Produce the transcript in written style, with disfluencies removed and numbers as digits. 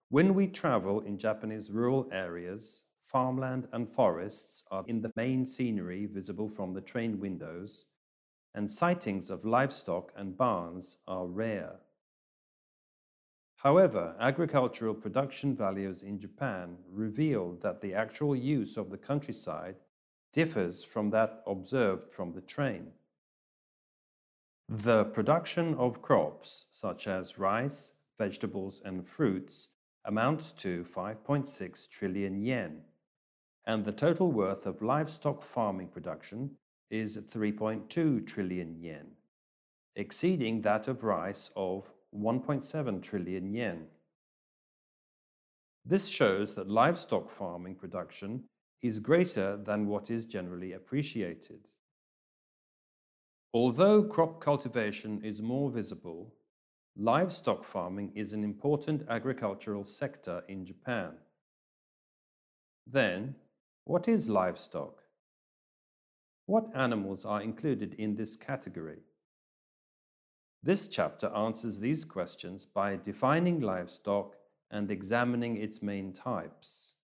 When we travel in Japanese rural areas, farmland and forests are in the main scenery visible from the train windows, and sightings of livestock and barns are rare. However, agricultural production values in Japan reveal that the actual use of the countryside differs from that observed from the train. The production of crops such as rice, vegetables, and fruits amounts to 5.6 trillion yen, and the total worth of livestock farming production is 3.2 trillion yen, exceeding that of rice of 1.7 trillion yen. This shows that livestock farming production is greater than what is generally appreciated. Although crop cultivation is more visible, livestock farming is an important agricultural sector in Japan. Then, what is livestock? What animals are included in this category? This chapter answers these questions by defining livestock and examining its main types.